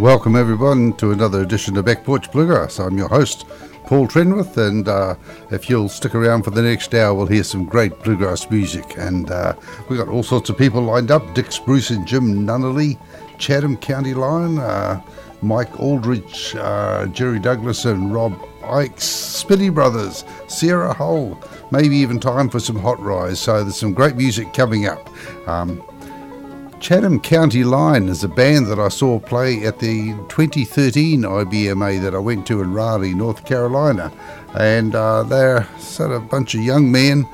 Welcome everyone to another edition of Back Porch Bluegrass. I'm your host, Paul Trenwith, and if you'll stick around for the next hour, we'll hear some great bluegrass music. And we've got all sorts of people lined up: Dick Spruce and Jim Nunnally, Chatham County Line, Mike Aldridge, Jerry Douglas and Rob Ikes, Spitty Brothers, Sarah Hull, maybe even time for some Hot Rise. So there's some great music coming up. Chatham County Line is a band that I saw play at the 2013 IBMA that I went to in Raleigh, North Carolina. And they're sort of a bunch of young men,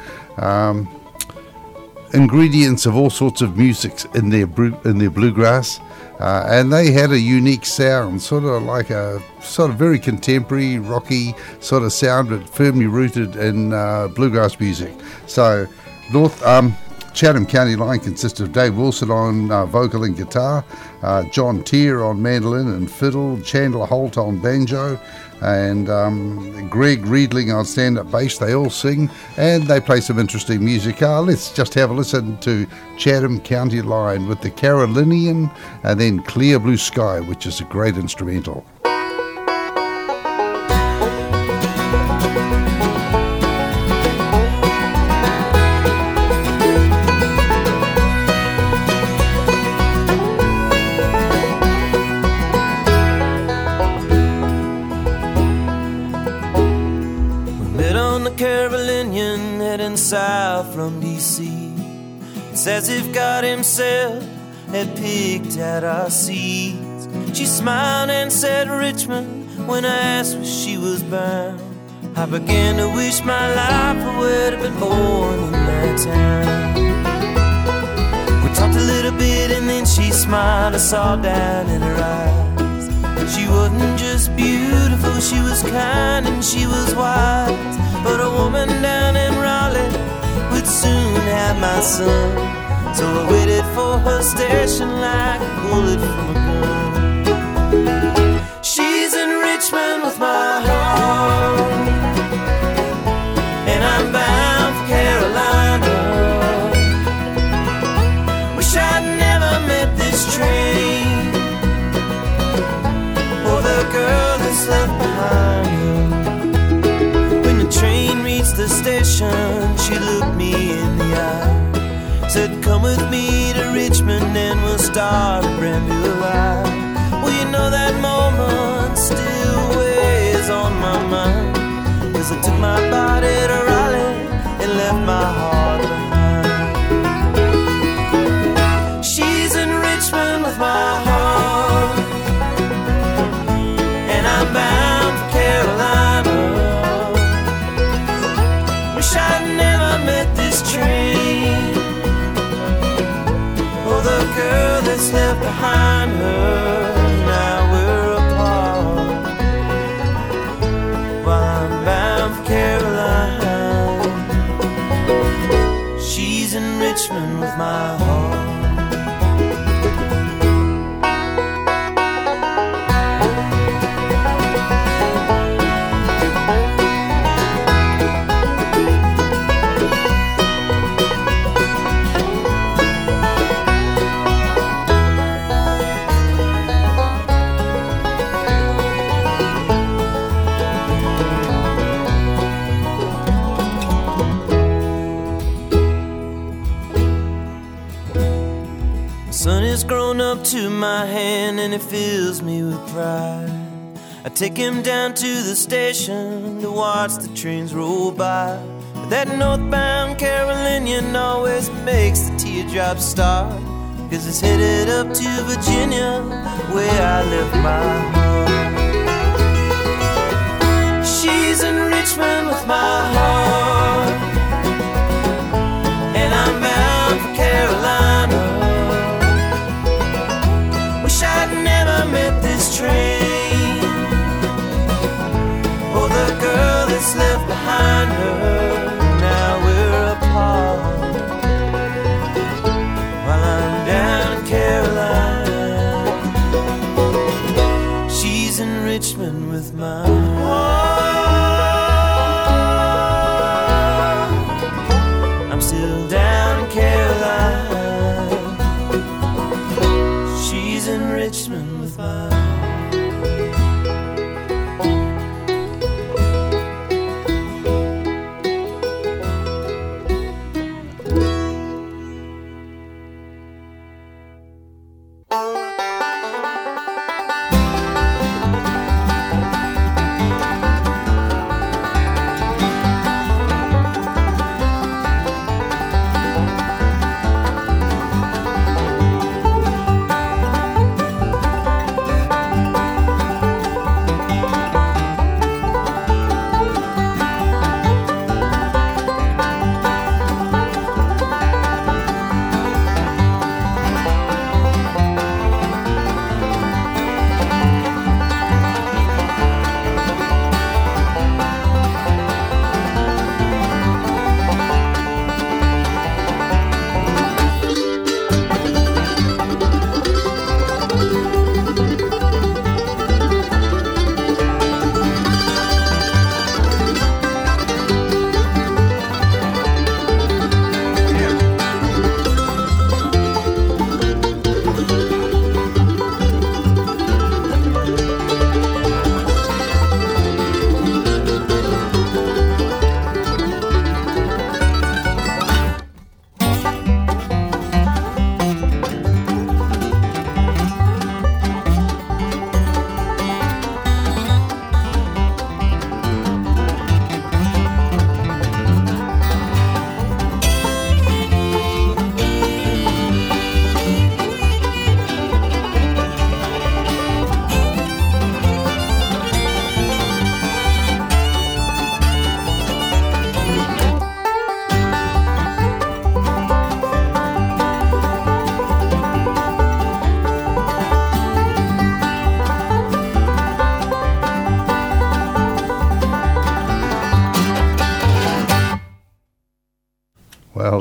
ingredients of all sorts of music in their bluegrass. And they had a unique sound, sort of like a sort of very contemporary, rocky sort of sound, but firmly rooted in bluegrass music. So Chatham County Line consists of Dave Wilson on vocal and guitar, John Teare on mandolin and fiddle, Chandler Holt on banjo, and Greg Riedling on stand-up bass. They all sing and they play some interesting music. Let's just have a listen to Chatham County Line with the Carolinian and then Clear Blue Sky, which is a great instrumental. South from D.C. It's as if God himself had picked out our seats. She smiled and said Richmond when I asked where she was bound. I began to wish my life I would have been born in that town. We talked a little bit and then she smiled. I saw down in her eyes. She wasn't just beautiful, she was kind and she was wise. But a woman down in Raleigh would soon have my son. So I waited for her station like a bullet from a gun. She's in Richmond with my heart, and I'm bound for Carolina. Wish I'd never met this train, or the girl that's left behind her. Train reached the station, she looked me in the eye, said come with me to Richmond and we'll start a brand new life. Well, you know that moment still weighs on my mind, 'cause I took my body to Raleigh and left my heart behind. She's in Richmond with my heart, and I'm bound for Carolina. Wish I'd never met this train, or the girl that's left behind her. Now we're apart, while I'm bound for Carolina. She's in Richmond with my heart. Grown up to my hand and it fills me with pride. I take him down to the station to watch the trains roll by. But that northbound Carolinian always makes the teardrops start, 'cause it's headed up to Virginia where I left my heart. She's in Richmond with my heart, and I'm bound for Carolina. I'd never met this train, or the girl that's left behind her. Now we're apart, while I'm down in Carolina. She's in Richmond with my heart.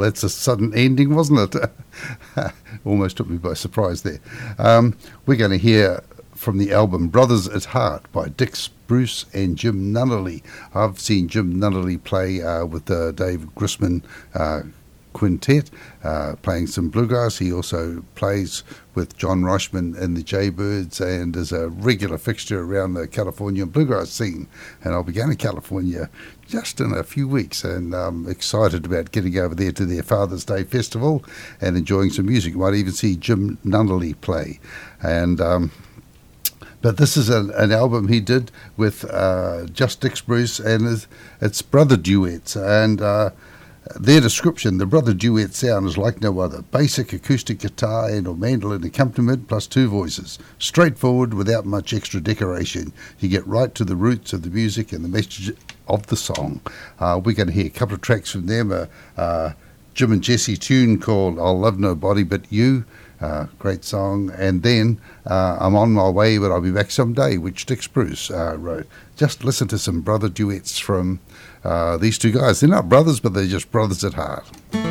that's a sudden ending, wasn't it? Almost took me by surprise there. We're going to hear from the album Brothers at Heart by Dick Spruce and Jim Nunnally. I've seen Jim Nunnally play with the Dave Grisman Quintet, playing some bluegrass. He also plays with John Reichman and the Jaybirds and is a regular fixture around the California bluegrass scene. And I'll be going to California just in a few weeks, and I'm excited about getting over there to their Father's Day Festival and enjoying some music. You might even see Jim Nunnally play. And but this is an album he did with just Dick Spruce, and it's brother duets. And their description, the brother duet sound is like no other. Basic acoustic guitar and or mandolin accompaniment plus two voices. Straightforward without much extra decoration. You get right to the roots of the music and the message of the song. We're going to hear a couple of tracks from them. Jim and Jesse tune called I'll Love Nobody But You. Great song. And then I'm on my way, but I'll be back someday, which Dick Spruce wrote. Just listen to some brother duets from these two guys. They're not brothers, but they're just brothers at heart.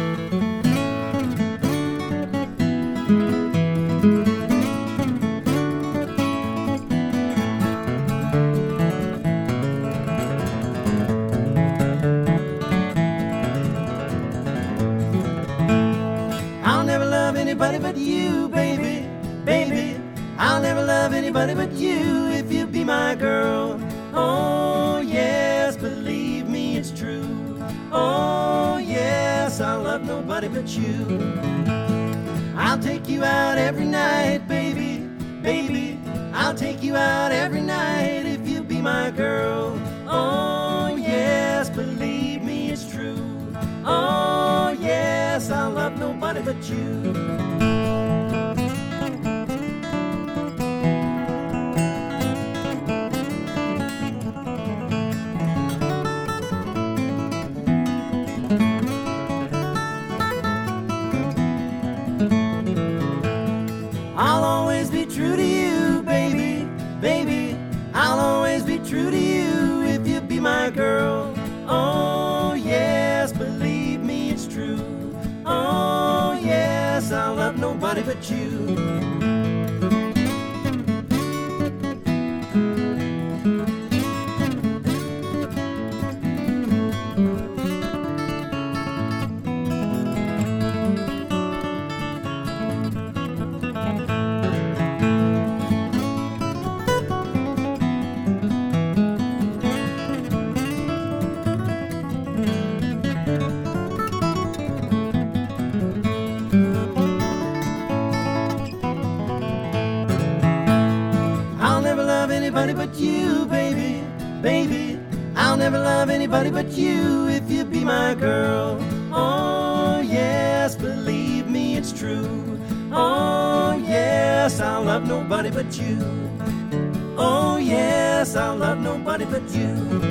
I'll never love anybody but you, baby, baby. I'll never love anybody but you if you be my girl. Oh, yes, believe me, it's true. Oh, yes, I'll love nobody but you. I'll take you out every night, baby, baby. I'll take you out every night if you be my girl. Oh, yes, believe me, it's true. Oh, yes, I'll love nobody but you. I'll always be true to you, baby, baby. I'll always be true to you if you be my girl. Oh, yes, believe me, it's true. Oh, yes, I'll love nobody but you. Anybody but you, baby, baby. I'll never love anybody but you if you be my girl. Oh, yes, believe me, it's true. Oh, yes, I'll love nobody but you. Oh, yes, I'll love nobody but you.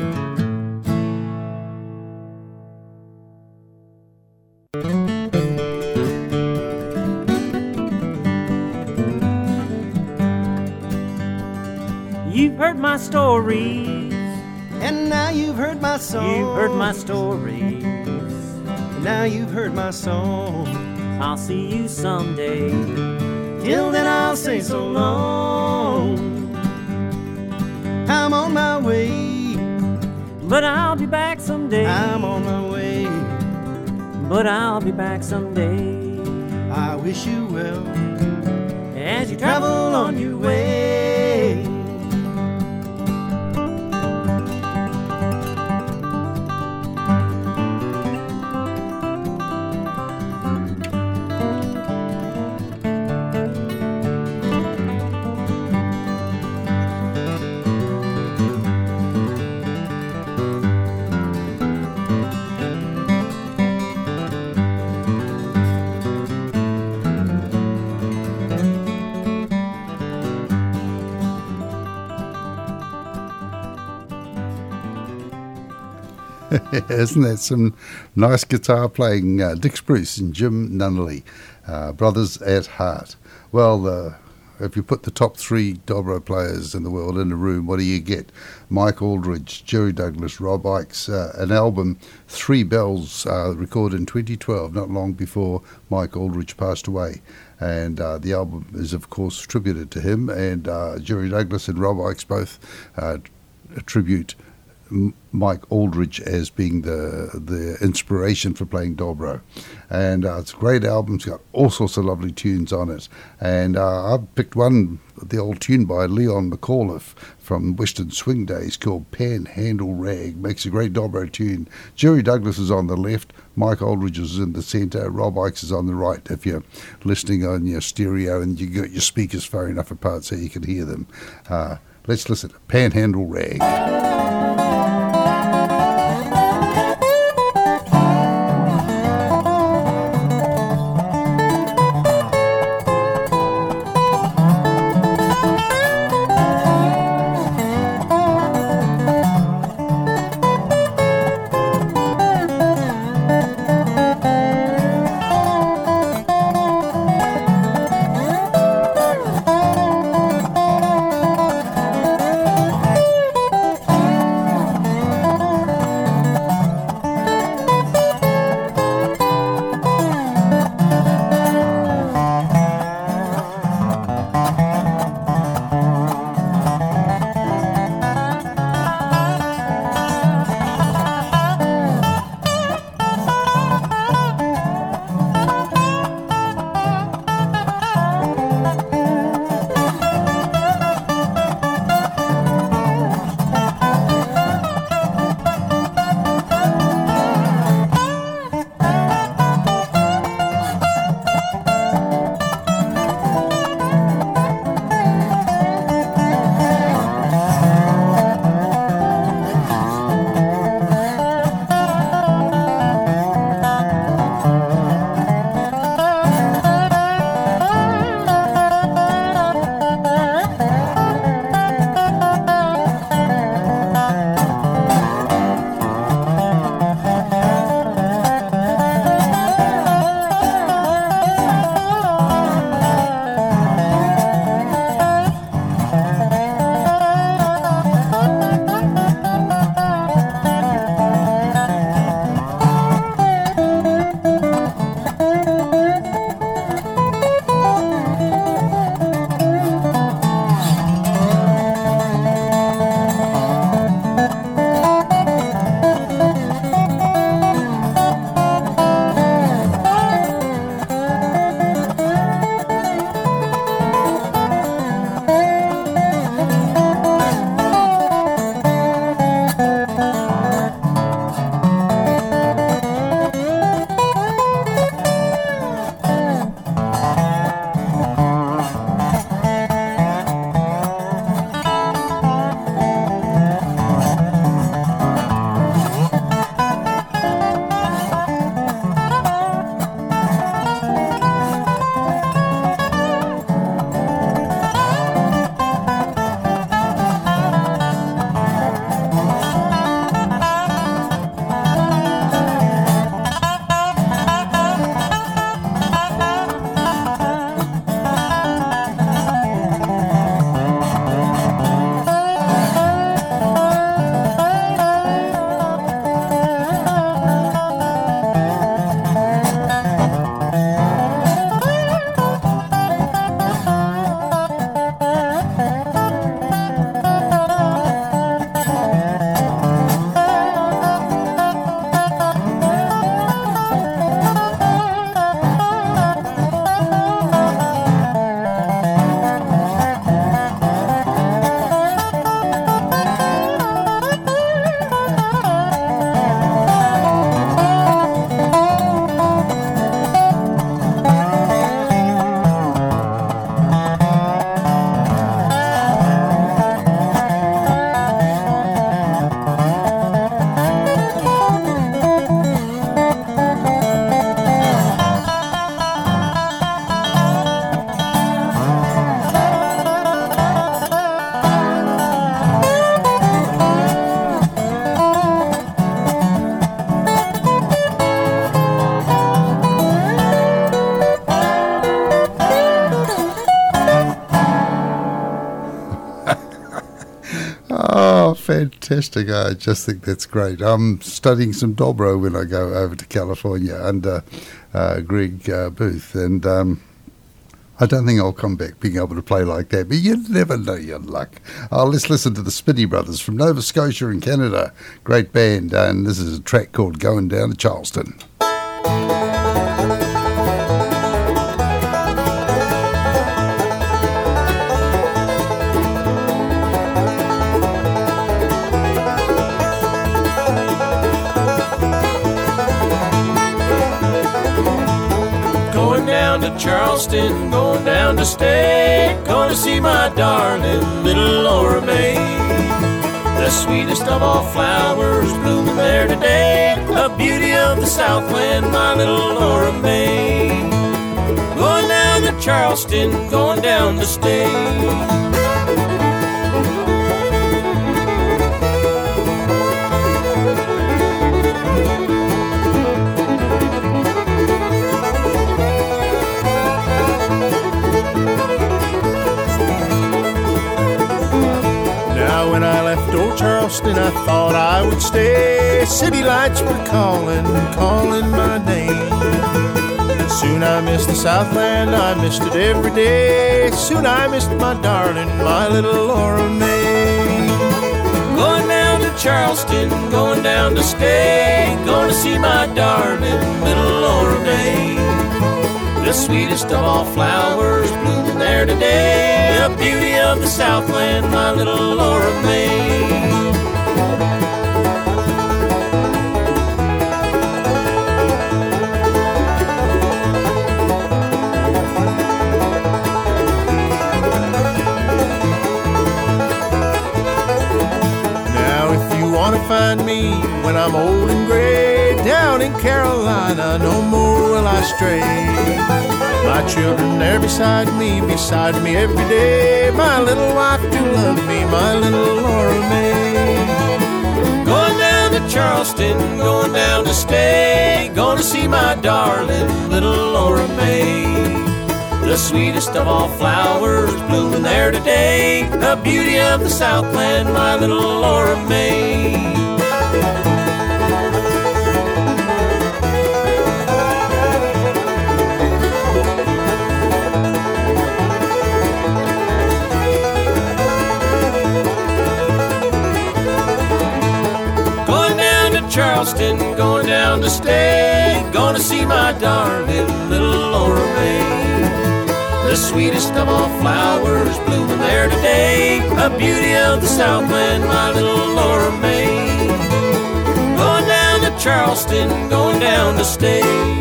You've heard my stories, and now you've heard my song. you've heard my stories. and now you've heard my song. I'll see you someday. Till then I'll say so long. I'm on my way. But I'll be back someday. I'm on my way. But I'll be back someday. I wish you well As you travel on your way. Isn't that some nice guitar playing? Dick Spruce and Jim Nunnally, brothers at heart. Well, if you put the top 3 dobro players in the world in a room, what do you get? Mike Aldridge, Jerry Douglas, Rob Ickes, an album, Three Bells, recorded in 2012, not long before Mike Aldridge passed away. And the album is, of course, attributed to him, and Jerry Douglas and Rob Ickes both attribute Mike Aldridge as being the inspiration for playing dobro. And it's a great album. It's got all sorts of lovely tunes on it. And I've picked one, the old tune by Leon McAuliffe from Western Swing Days called Panhandle Rag. Makes a great dobro tune. Jerry Douglas is on the left, Mike Aldridge is in the centre, Rob Ickes is on the right, if you're listening on your stereo and you got your speakers far enough apart so you can hear them. Let's listen to Panhandle Rag. Fantastic. I just think that's great. I'm studying some dobro when I go over to California under Greg Booth, and I don't think I'll come back being able to play like that, but you never know your luck. Let's listen to the Spinney Brothers from Nova Scotia in Canada. Great band, and this is a track called Going Down to Charleston. Charleston, going down to stay, going to see my darling little Laura May. The sweetest of all flowers blooming there today, a beauty of the Southland, my little Laura May. Going down to Charleston, going down to stay. When I left old Charleston, I thought I would stay. City lights were calling my name. Soon I missed the Southland, I missed it every day. Soon I missed my darling, my little Laura May. Going down to Charleston, going down to stay, going to see my darling, little Laura May. The sweetest of all flowers blooming there today, the beauty of the Southland, my little Laura May. Now if you want to find me when I'm old and gray, down in Carolina, no more will I stray. My children there beside me every day. My little wife do love me, my little Laura May. Going down to Charleston, going down to stay, going to see my darling little Laura May. The sweetest of all flowers blooming there today, the beauty of the Southland, my little Laura May. Charleston, going down to stay, gonna see my darling little Laura May. The sweetest of all flowers blooming there today, a beauty of the Southland, my little Laura May. Going down to Charleston, going down to stay.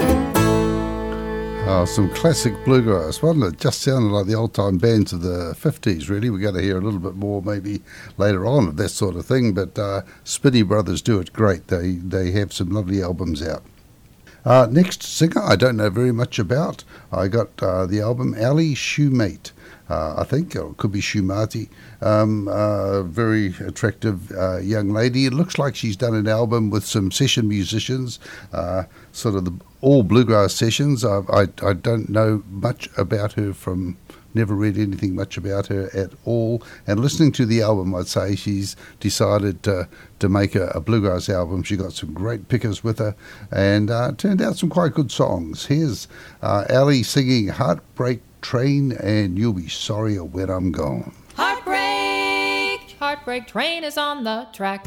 Some classic bluegrass, wasn't it? Just sounded like the old-time bands of the 50s, really. We're going to hear a little bit more maybe later on of that sort of thing, but Spinney Brothers do it great. They have some lovely albums out. Next singer I don't know very much about. I got the album Ali Shoemate, I think, or it could be Shoemati. Very attractive young lady. It looks like she's done an album with some session musicians, sort of all bluegrass sessions. I don't know much about her never read anything much about her at all. And listening to the album, I'd say she's decided to make a bluegrass album. She got some great pickers with her and turned out some quite good songs. Here's Ali singing Heartbreak Train and You'll Be Sorry When I'm Gone. Heartbreak train is on the track.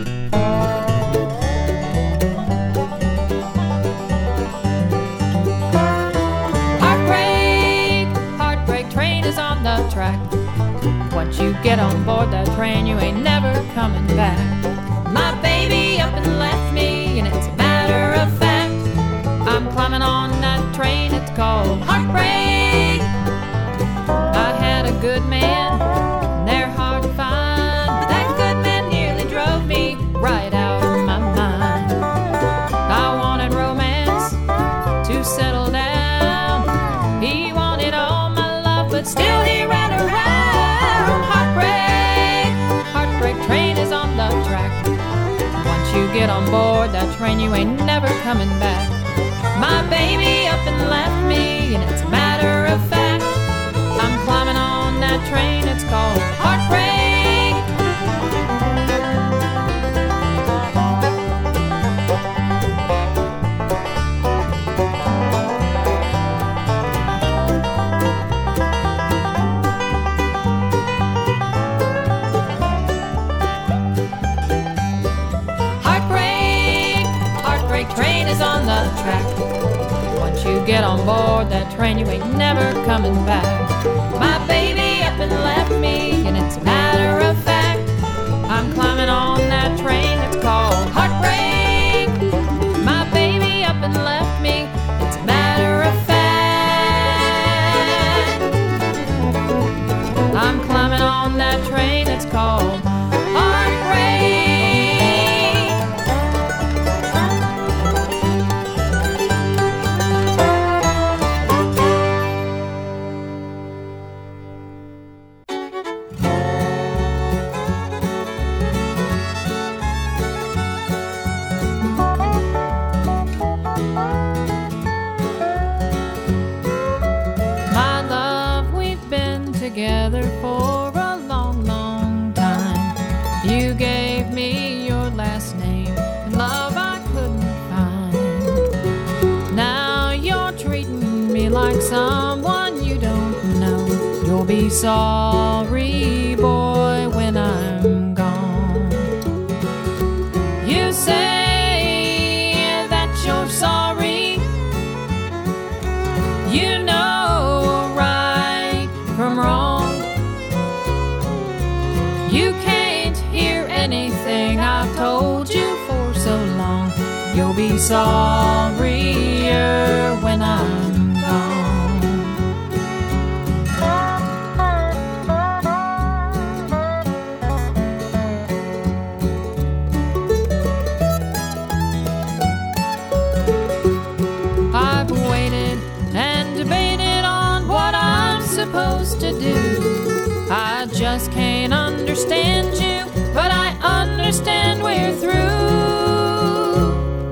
Heartbreak train is on the track. Once you get on board that train, you ain't never coming back. My baby up and left me, and it's a matter of fact. I'm climbing on that train, it's called Heartbreak. I had a good man, they're hard to find. That good man nearly drove me right out of my mind. I wanted romance to settle down. He wanted all my love, but still he ran around. Heartbreak train is on the track. Once you get on board that train, you ain't never coming back. My baby up and left me, and it's a matter of fact. I'm climbing on that train, it's called Heartbreak. get on board that train, you ain't never coming back. My baby up and left me, and it's a matter of fact. I'm climbing on that train that's called heartbreak. My baby up and left me, it's a matter of fact. I'm climbing on that train that's called heartbreak. Together for a long, long time. You gave me your last name, and love I couldn't find. Now you're treating me like someone you don't know. You'll be sorry, boy, when I'm gone. You say that you're sorry. You know right from wrong. You can't hear anything I've told you for so long. You'll be sorrier when I'm gone. I've waited and debated on what I'm supposed to do. I just can't understand you, but I understand we're through.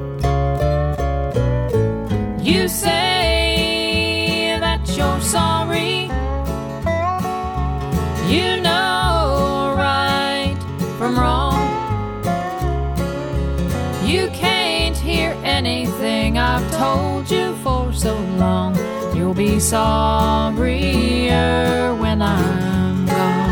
You say that you're sorry. You know right from wrong. You can't hear anything I've told you for so long. You'll be sorrier when I'm gone.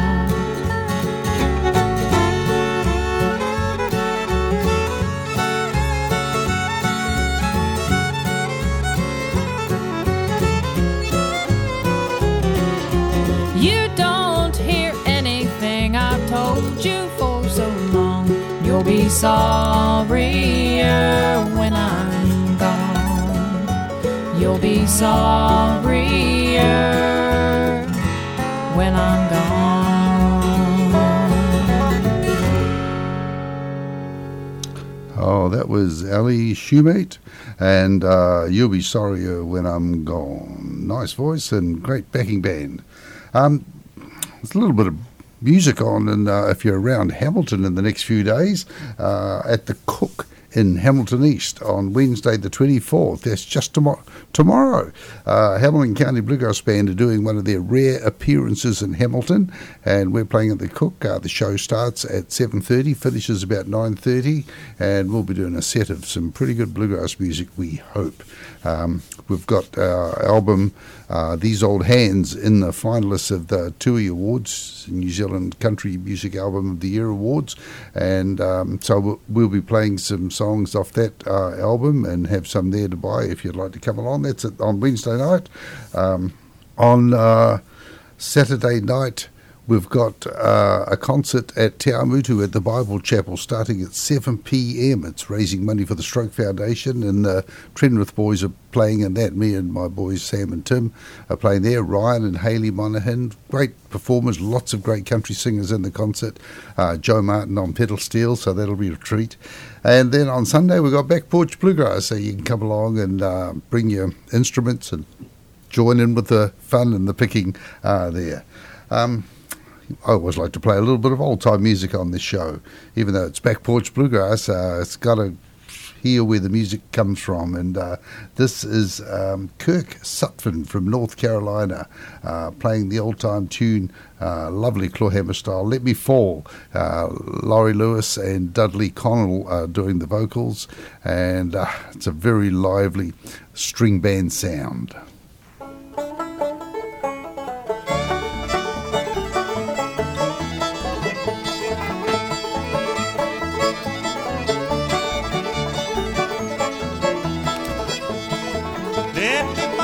You don't hear anything I've told you for so long. You'll be sorrier when I'm gone. You'll be sorrier when I'm gone. Oh, that was Ali Shoemate, and You'll Be Sorrier When I'm Gone. Nice voice and great backing band. There's a little bit of music on, and if you're around Hamilton in the next few days, at the Cook in Hamilton East on Wednesday the 24th. That's just tomorrow. Hamilton County Bluegrass Band are doing one of their rare appearances in Hamilton, and we're playing at the Cook. The show starts at 7:30, finishes about 9:30, and we'll be doing a set of some pretty good bluegrass music, we hope. We've got our album, These Old Hands, in the finalists of the TUI Awards, New Zealand Country Music Album of the Year Awards, and so we'll be playing some songs off that album and have some there to buy if you'd like to come along. That's on Wednesday night. On Saturday night, we've got a concert at Te Amutu at the Bible Chapel starting at 7 p.m. It's raising money for the Stroke Foundation, and the Trenwith boys are playing in that. Me and my boys Sam and Tim are playing there. Ryan and Hayley Monaghan, great performers, lots of great country singers in the concert. Joe Martin on pedal steel, so that'll be a treat. And then on Sunday we've got Back Porch Bluegrass, so you can come along and bring your instruments and join in with the fun and the picking there. I always like to play a little bit of old-time music on this show. Even though it's Back Porch Bluegrass, it's got to hear where the music comes from. And this is Kirk Sutphin from North Carolina playing the old-time tune, lovely clawhammer style, Let Me Fall. Laurie Lewis and Dudley Connell are doing the vocals, and it's a very lively string band sound. Let me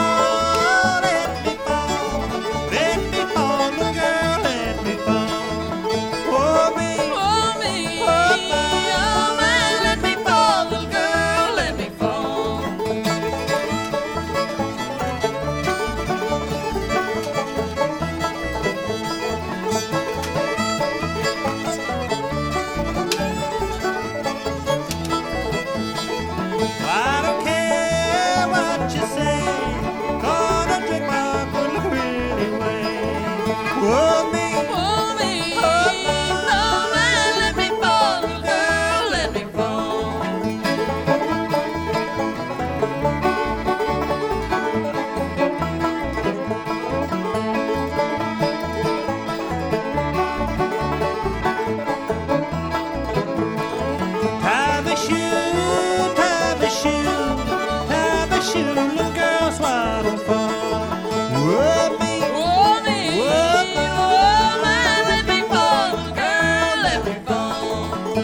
fall. Whoa, me, Oh, me, whoa, me, oh, my, let me fall, girl, let me fall.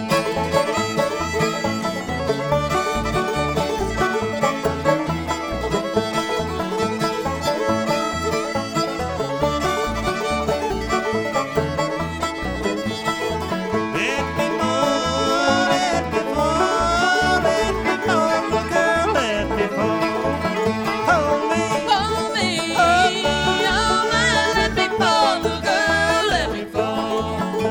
let me fall, let me fall, let me fall, girl, let me fall. Hold me. Oh, me, oh, my, let me fall, girl, let me fall.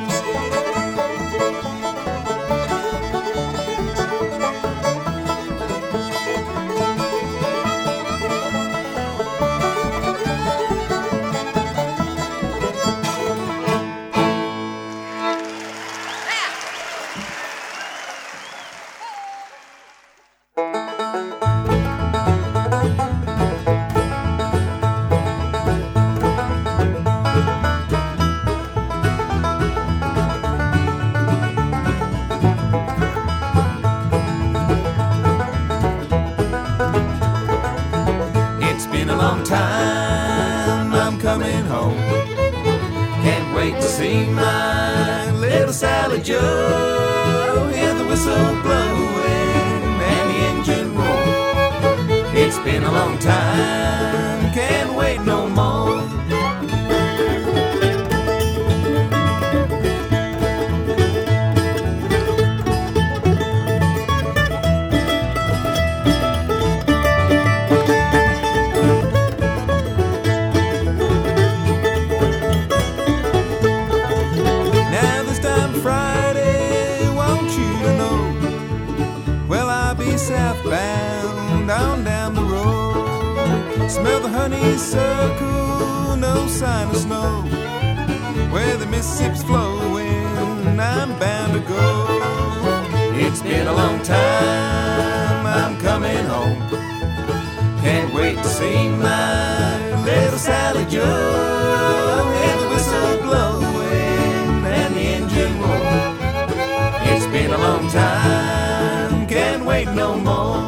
It's been a long time, I'm coming home. Can't wait to see my little Sally Joe. Hear the whistle blowing and the engine roar. It's been a long time, can't wait no more. Now this time Friday, want you to know, well, I'll be southbound on down the road. Smell the honeysuckle, no sign of snow. Where the Mississippi's flowing, I'm bound to go. It's been a long time, I'm coming home. Can't wait to see my little Sally Joe. Hear the whistle blowing and the engine roar. It's been a long time, can't wait no more.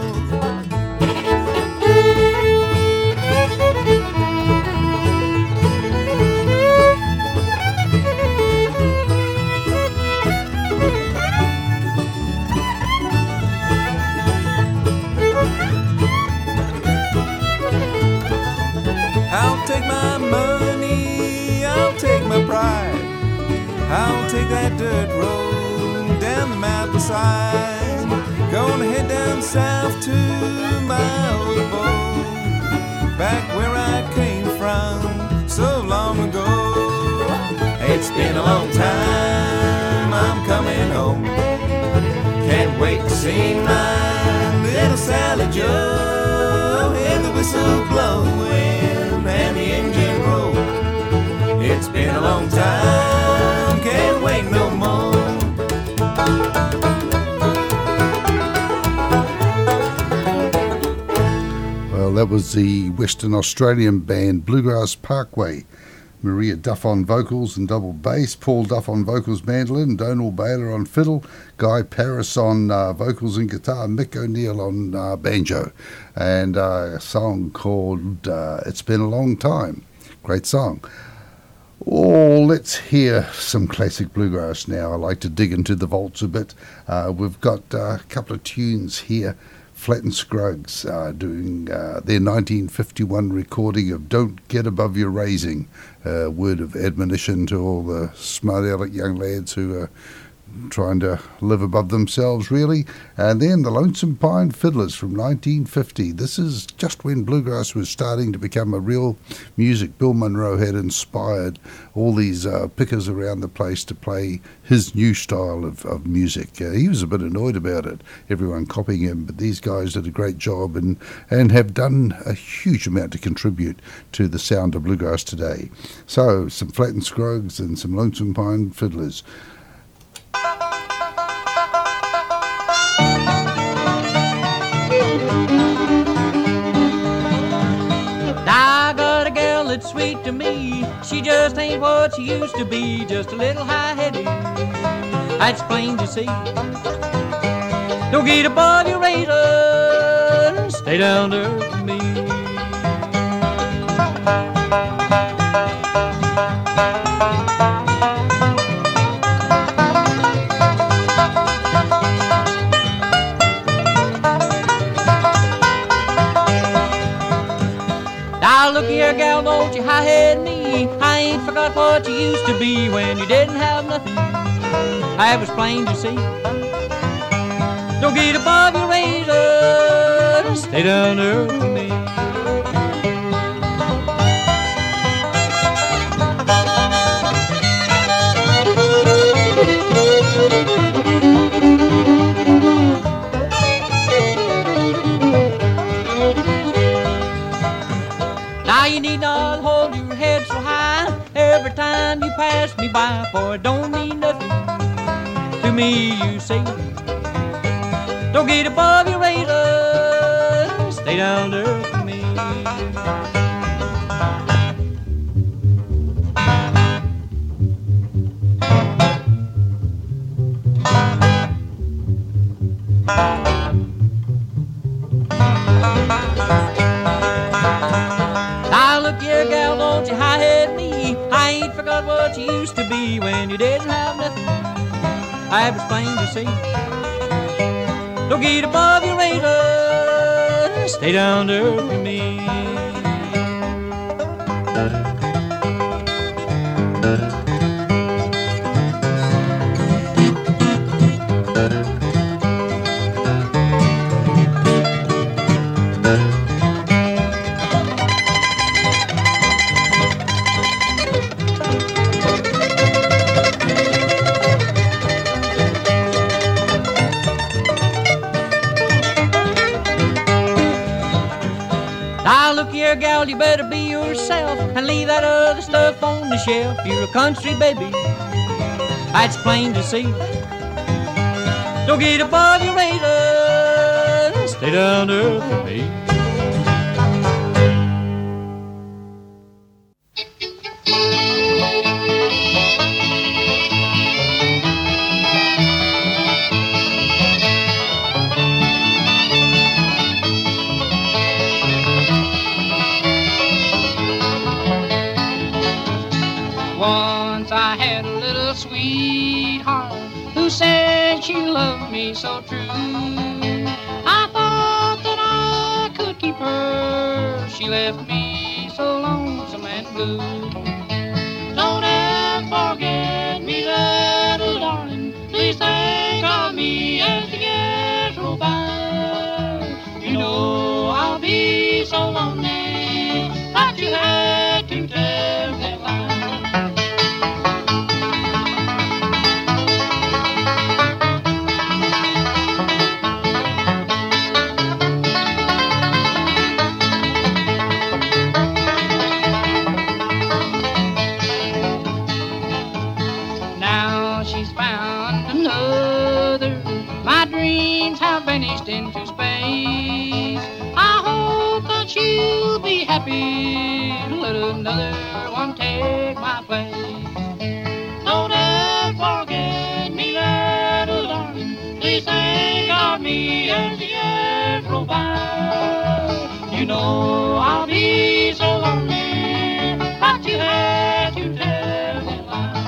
I'll take my money, I'll take my pride. I'll take that dirt road down the mountainside. Gonna head down south to my old abode, back where I came from so long ago. It's been a long time, I'm coming home. Can't wait to see my little Sally Joe. Hear the whistle blowing and the engine roar. It's been a long time, can't wait no more. Well, that was the Western Australian band Bluegrass Parkway. Maria Duff on vocals and double bass, Paul Duff on vocals, mandolin, Donald Baylor on fiddle, Guy Paris on vocals and guitar, Mick O'Neill on banjo, and a song called It's Been a Long Time. Great song. Oh, let's hear some classic bluegrass now. I like to dig into the vaults a bit. We've got a couple of tunes here. Flat and Scruggs doing their 1951 recording of Don't Get Above Your Raising. Word of admonition to all the smart aleck young lads who are trying to live above themselves, really. And then the Lonesome Pine Fiddlers from 1950. This is just when bluegrass was starting to become a real music. Bill Monroe had inspired all these pickers around the place to play his new style of music. He was a bit annoyed about it, everyone copying him, but these guys did a great job and have done a huge amount to contribute to the sound of bluegrass today. So, some Flat and Scruggs and some Lonesome Pine Fiddlers. I got a gal that's sweet to me. She just ain't what she used to be, just a little high-headed. That's plain to see. Don't get above your razor, stay down there with me. Now look here, gal, don't you high-head me. I ain't forgot what you used to be when you didn't have nothing. I was plain to see. Don't get above your razor, stay down there with me. Now you need not hold your head so high every time you pass me by, for it don't mean nothing to me, you see. Don't get above your razor, stay down there for me. Now look here, gal, don't you high-head me. I ain't forgot what you used to be when you didn't have nothing. I was plain to see. Don't get above your razor, stay down there with me. Now look here, gal, you better be yourself and leave that other stuff on the shelf. You're a country baby, that's plain to see. Don't get above your razor, stay down there for me. Once I had a little sweetheart who said she loved me so true. I thought that I could keep her. She left me so lonesome and blue. Don't ever forget me, little darling. Please think of me as the years roll by. You know I'll be so lonely that you had to tell that lie. Now she's found another. My dreams have vanished into space. I hope that she'll be happy. Let another one take my place. Don't ever forget me, little darling. Please think of me as the years roll by. You know I'll be so lonely that you had to tell me lie.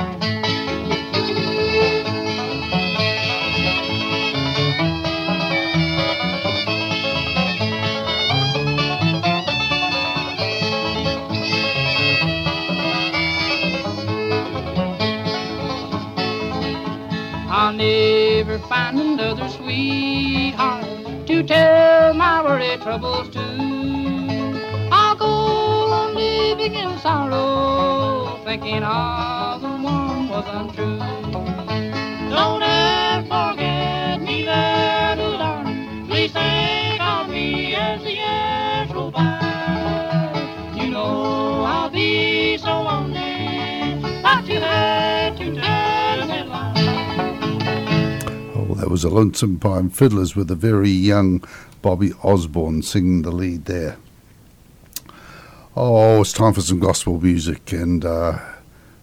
I'll never find another sweetheart to tell my worried troubles to. I'll go on living in sorrow, thinking of the one was untrue. Don't ever forget me, little darling. Please think of me as the years roll by. You know I'll be so lonely that you had to tell me lies. That was a Lonesome Pine Fiddlers with a very young Bobby Osborne singing the lead there. Oh, it's time for some gospel music, and a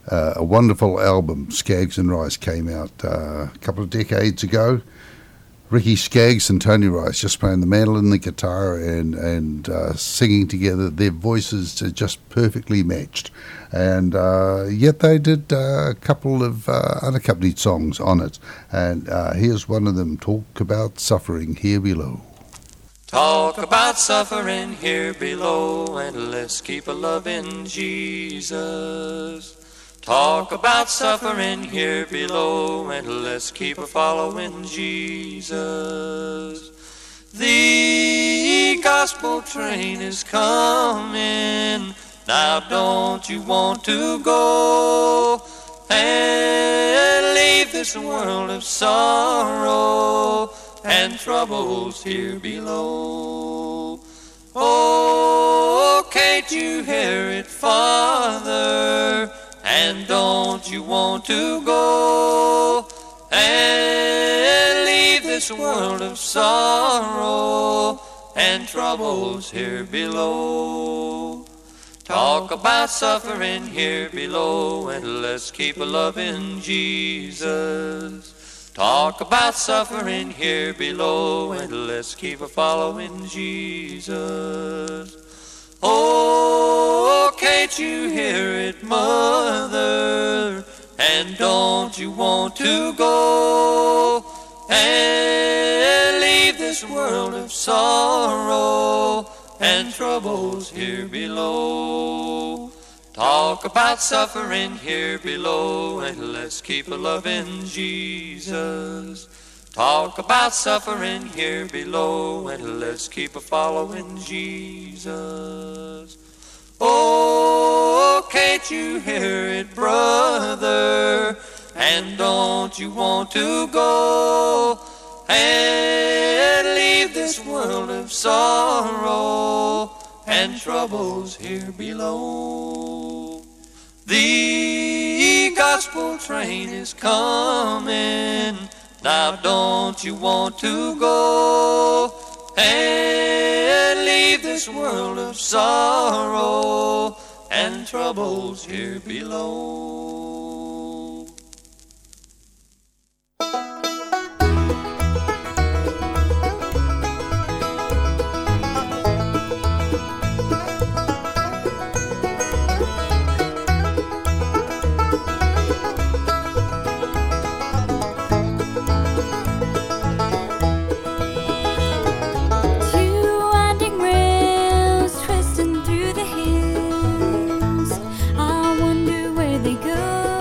wonderful album, Skaggs and Rice, came out a couple of decades ago. Ricky Skaggs and Tony Rice just playing the mandolin and the guitar and singing together. Their voices are just perfectly matched. And yet they did a couple of unaccompanied songs on it. And here's one of them, Talk About Suffering Here Below. Talk about suffering here below, and let's keep a loving Jesus. Talk about suffering here below, and let's keep a following Jesus. The gospel train is coming, now don't you want to go and leave this world of sorrow and troubles here below? Oh, can't you hear it, Father? And don't you want to go and leave this world of sorrow and troubles here below? Talk about suffering here below, and let's keep a loving Jesus. Talk about suffering here below, and let's keep a following Jesus. Oh, can't you hear it, Mother? And don't you want to go and leave this world of sorrow and troubles here below? Talk about suffering here below, and let's keep a loving Jesus. Talk about suffering here below, and let's keep a following Jesus. Oh, can't you hear it, brother? And don't you want to go and leave this world of sorrow and troubles here below? The gospel train is coming, now don't you want to go and leave this world of sorrow and troubles here below? Go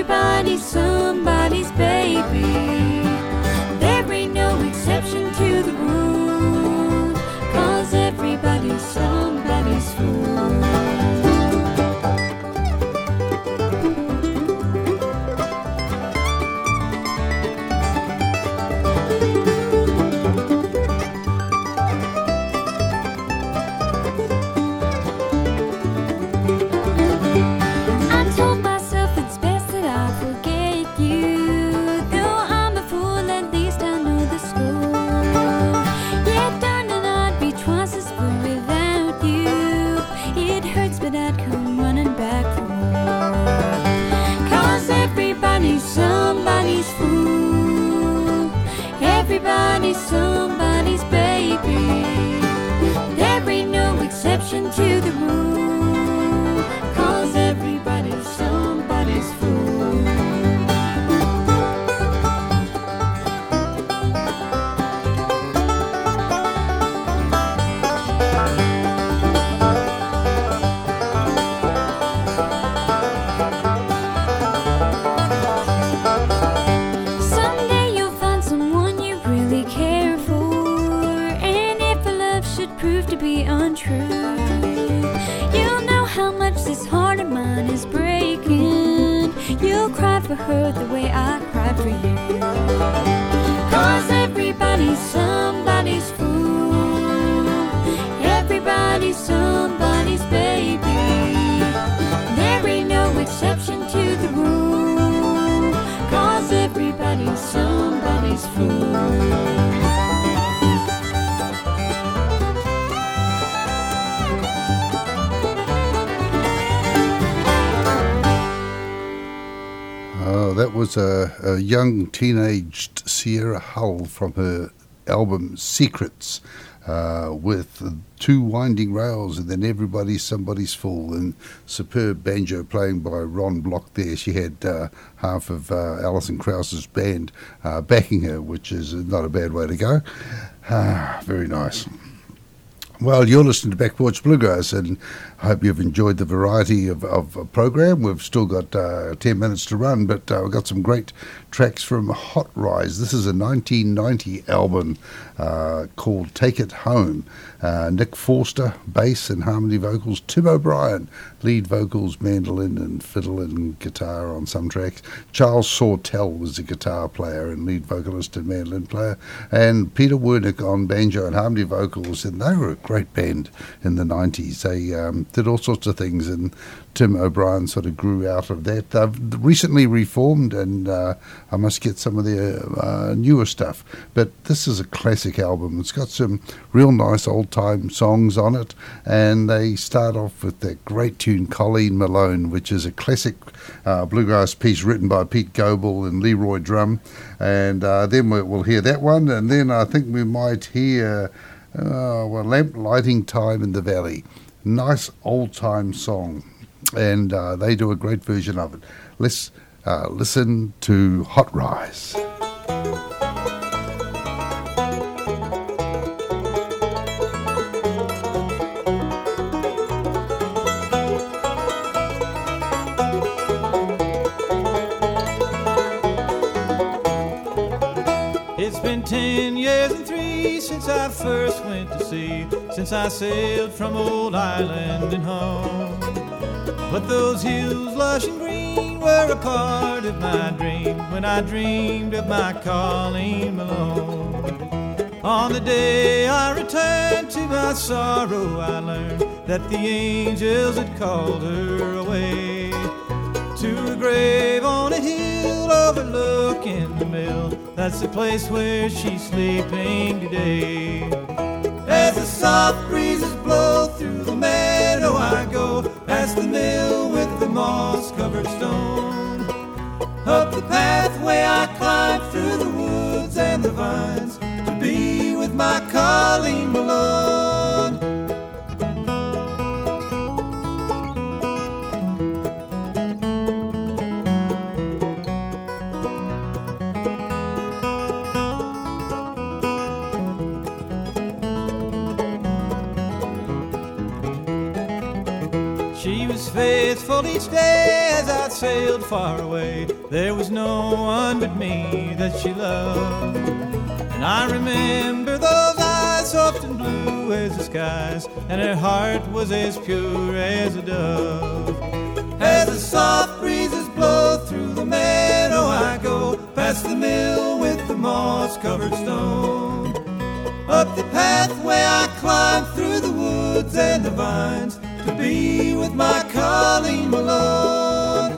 Everybody's somebody's baby. There ain't no exception to the rule, 'cause everybody's somebody's fool. Somebody's fool. Everybody's somebody's baby. There ain't no exception to the rule, 'cause everybody's somebody's fool. Prove to be untrue, you'll know how much this heart of mine is breaking. You'll cry for her the way I cried for you, 'cause everybody's somebody's fool. Everybody's somebody's baby. There ain't no exception to the rule, 'cause everybody's somebody's fool. That was a young teenaged Sierra Hull from her album Secrets, with Two Winding Rails and then Everybody's Somebody's Fool, and superb banjo playing by Ron Block there. She had half of Alison Krause's band backing her, which is not a bad way to go. Very nice. Well, you're listening to Back Porch Bluegrass, and I hope you've enjoyed the variety of a program. We've still got 10 minutes to run, but we've got some great tracks from Hot Rise. This is a 1990 album called Take It Home. Nick Forster, bass and harmony vocals. Tim O'Brien, lead vocals, mandolin and fiddle and guitar on some tracks. Charles Sawtell was the guitar player and lead vocalist and mandolin player. And Peter Wernick on banjo and harmony vocals. And they were a great band in the 90s. They did all sorts of things, and Tim O'Brien sort of grew out of that. They've recently reformed, and I must get some of their newer stuff. But this is a classic album. It's got some real nice old-time songs on it, and they start off with that great tune, Colleen Malone, which is a classic bluegrass piece written by Pete Goebel and Leroy Drum. And then we'll hear that one, and then I think we might hear Lamp Lighting Time in the Valley. Nice old-time song, and they do a great version of it. Let's listen to Hot Rise. It's been 10 years and 3 since I first went to sea, since I sailed from old Ireland and home. But those hills lush and green were a part of my dream when I dreamed of my Colleen Malone. On the day I returned, to my sorrow I learned that the angels had called her away to a grave on a hill overlooking the mill. That's the place where she's sleeping today. As the soft breezes blow through the meadow I go, past the mill with the moss-covered stone. Up the pathway I climb through the woods and the vines to be with my Colleen Malone. She was faithful each day as I sailed far away. There was no one but me that she loved. And I remember those eyes soft and blue as the skies, and her heart was as pure as a dove. As the soft breezes blow through the meadow, I go past the mill with the moss-covered stone. Up the pathway I climb through the woods and the vines to be with my Colleen Malone.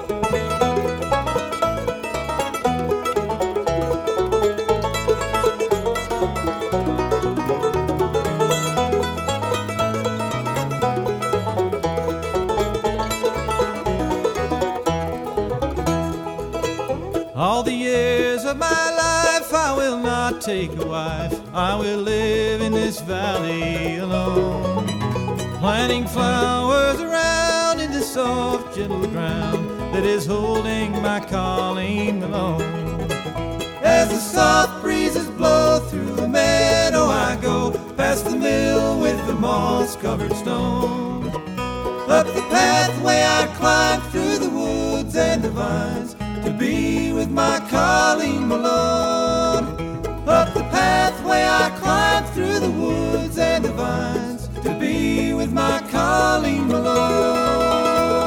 All the years of my life I will not take a wife. I will live in this valley alone, planting flowers around in the soft, gentle ground that is holding my Colleen Malone. As the soft breezes blow through the meadow, I go past the mill with the moss-covered stone. Up the pathway I climb through the woods and the vines to be with my Colleen Malone. Up the pathway I climb through the woods and the vines to be with my Colleen Malone.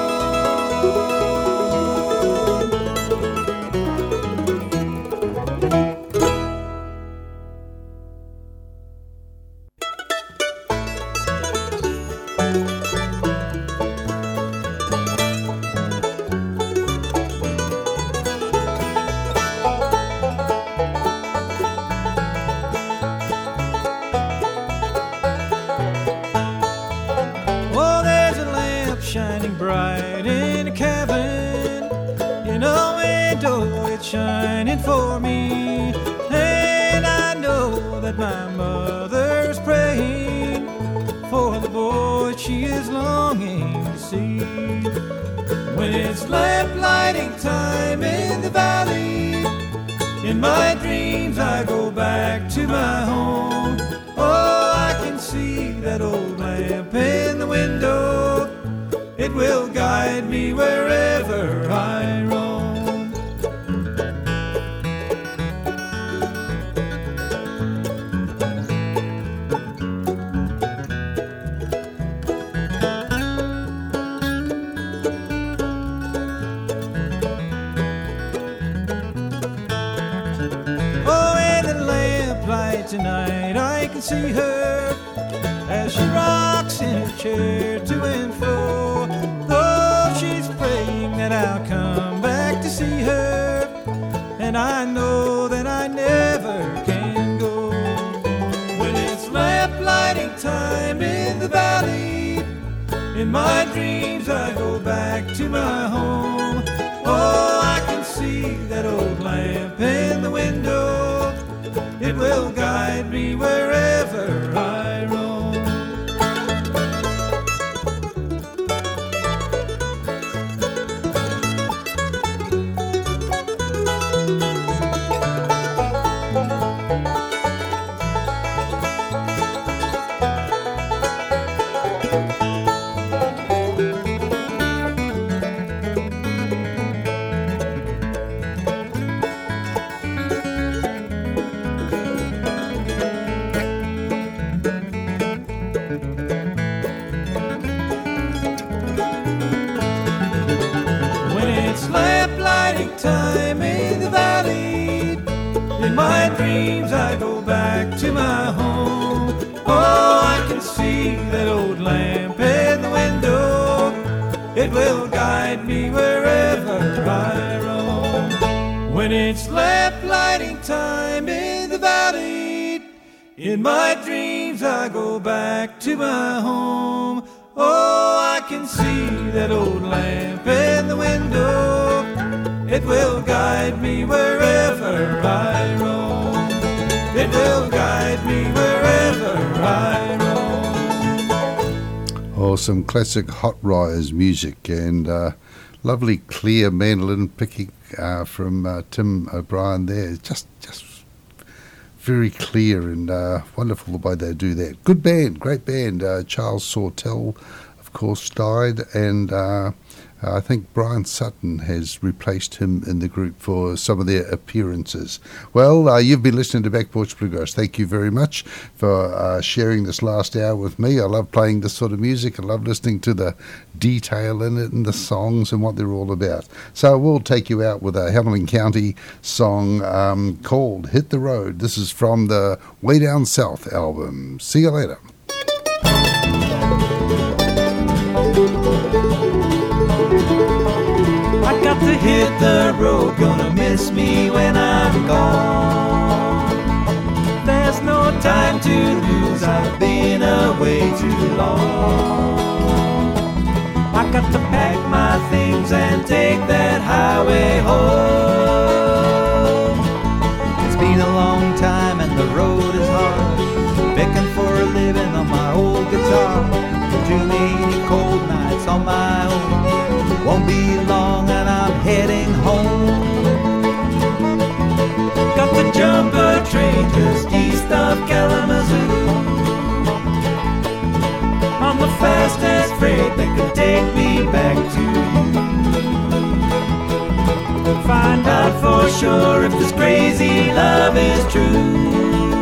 Shining for me, and I know that my mother's praying for the boy she is longing to see. When it's lamp lighting time in the valley, in my dreams I go back to my home. Oh, I can see that old lamp in the window. It will guide me wherever I roam. Tonight I can see her as she rocks in her chair to and fro. Though she's praying that I'll come back to see her, and I know that I never can go. When it's lamp lighting time in the valley, in my dreams I go back to my home. Oh, I can see that old lamp in the window. It will guide me wherever I roam. Time in the valley, in my dreams I go back to my home. Oh, I can see that old lamp in the window. It will guide me wherever I roam. When it's lamp lighting time in the valley, in my dreams I go back to my home. Oh, I can see that old lamp in the window. It will guide me wherever I roam. It will guide me wherever I roam. Oh, some classic Hot Rioters music and lovely clear mandolin picking from Tim O'Brien there. Just very clear and wonderful the way they do that. Good band, great band. Charles Sawtell, of course, died, and I think Brian Sutton has replaced him in the group for some of their appearances. Well, you've been listening to Back Porch Bluegrass. Thank you very much for sharing this last hour with me. I love playing this sort of music. I love listening to the detail in it and the songs and what they're all about. So we'll take you out with a Hamilton County song called Hit the Road. This is from the Way Down South album. See you later. I got to hit the road, gonna miss me when I'm gone. There's no time to lose, I've been away too long. I got to pack my things and take that highway home. It's been a long time and the road is hard, picking for a living on my old guitar. Too many cold nights on my own. Won't be long and I'm heading home. Got to jump a train just east of Kalamazoo, on the fastest freight that could take me back to you. Find out for sure if this crazy love is true.